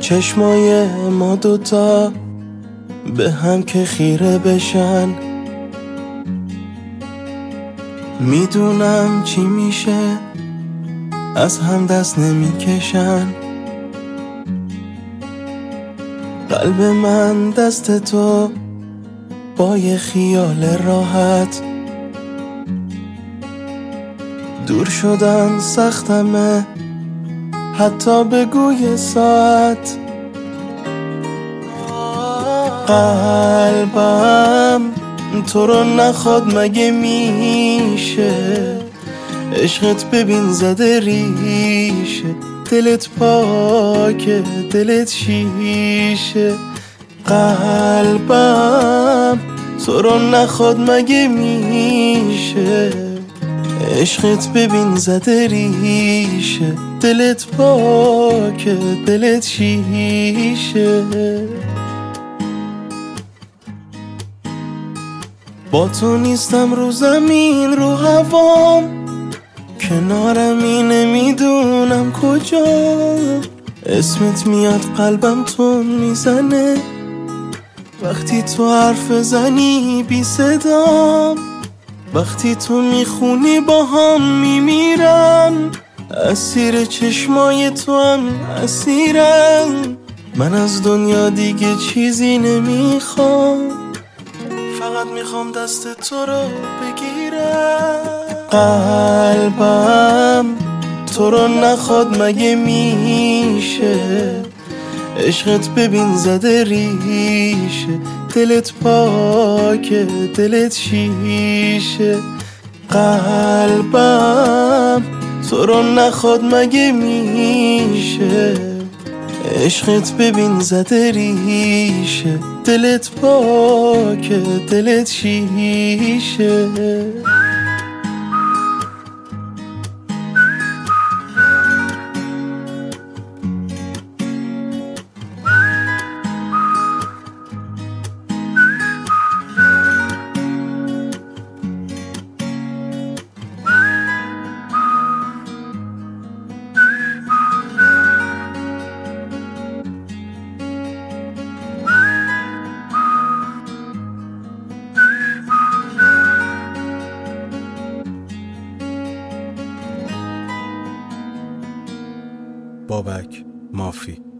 چشمای ما دوتا به هم که خیره بشن، میدونم چی میشه از هم دست نمیکشن. قلب من دست تو با یه خیال راحت، دور شدن سختمه حتی بگوی ساعت. قلبم تو رو نخواد مگه میشه، عشقت ببین زده ریشه، دلت پاکه دلت شیشه. قلبم تو رو نخواد مگه میشه، عشقت ببین زده ریشه، دلت پاکه دلت شیشه. با تو نیستم رو زمین رو هوام، کنارمی نمیدونم کجا، اسمت میاد قلبم تون میزنه وقتی تو حرف زنی بی صدام. وقتی تو میخونی با هم میمیرم، اسیر چشمای تو هم اسیرم. من از دنیا دیگه چیزی نمیخوام، فقط میخوام دست تو رو بگیرم. قلبم تو رو نخواد مگه میشه، عشقت ببین زده ریشه، دلت پاکه دلت شیشه. قلبم تو رو نخواد مگه میشه، عشقت ببین زده ریشه، دلت پاکه دلت شیشه. بابک مافی.